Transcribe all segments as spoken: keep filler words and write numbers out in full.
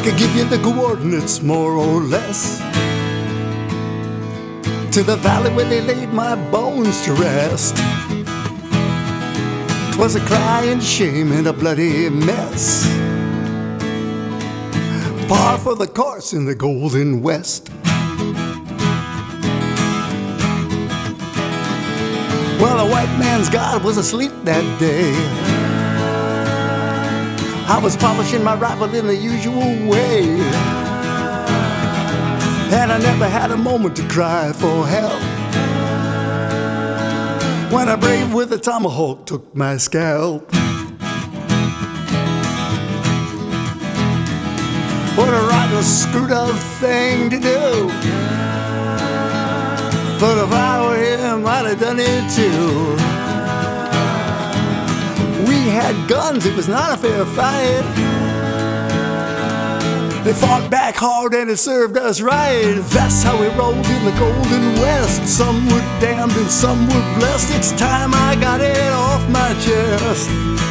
could give you the coordinates more or less to the valley where they laid my bones to rest. 'Twas a crying shame and a bloody mess, par for the course in the Golden West. Well, the white man's God was asleep that day. I was polishing my rifle in the usual way, and I never had a moment to cry for help when a brave with a tomahawk took my scalp. What a rotten, screwed up thing to do, but if I were him, I'd have done it too. We had guns, it was not a fair fight. They fought back hard and it served us right. That's how we rolled in the Golden West. Some were damned and some were blessed. It's time I got it off my chest.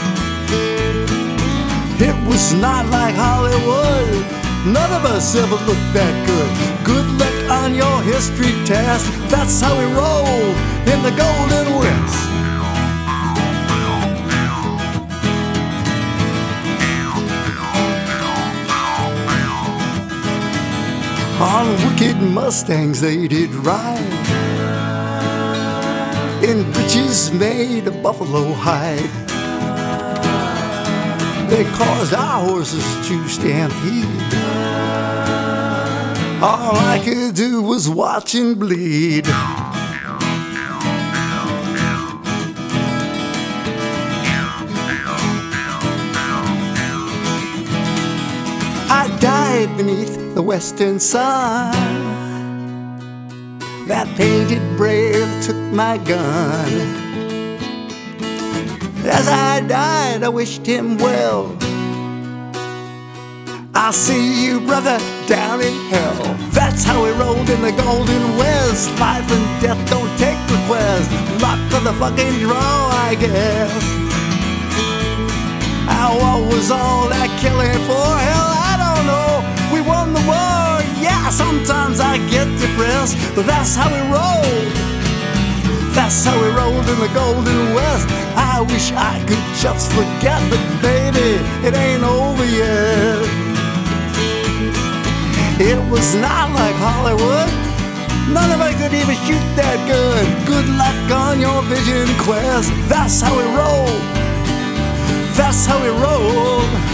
It was not like Hollywood. None of us ever looked that good. Good luck on your history test. That's how we roll in the Golden West. On wicked Mustangs they did ride, in breeches made of buffalo hide. They caused our horses to stampede. All I could do was watch and bleed. I died beneath the western sun. That painted brave took my gun. As I died, I wished him well. I'll see you, brother, down in hell. That's how we rolled in the Golden West. Life and death don't take requests. Luck for the fucking draw, I guess. Now what was all that killing for? Hell, I don't know. We won the war, yeah, sometimes I get depressed, but that's how we rolled. That's how we rolled in the Golden West. I wish I could just forget, but baby, it ain't over yet. It was not like Hollywood. None of us could even shoot that good. Good luck on your vision quest. That's how we roll. That's how we roll.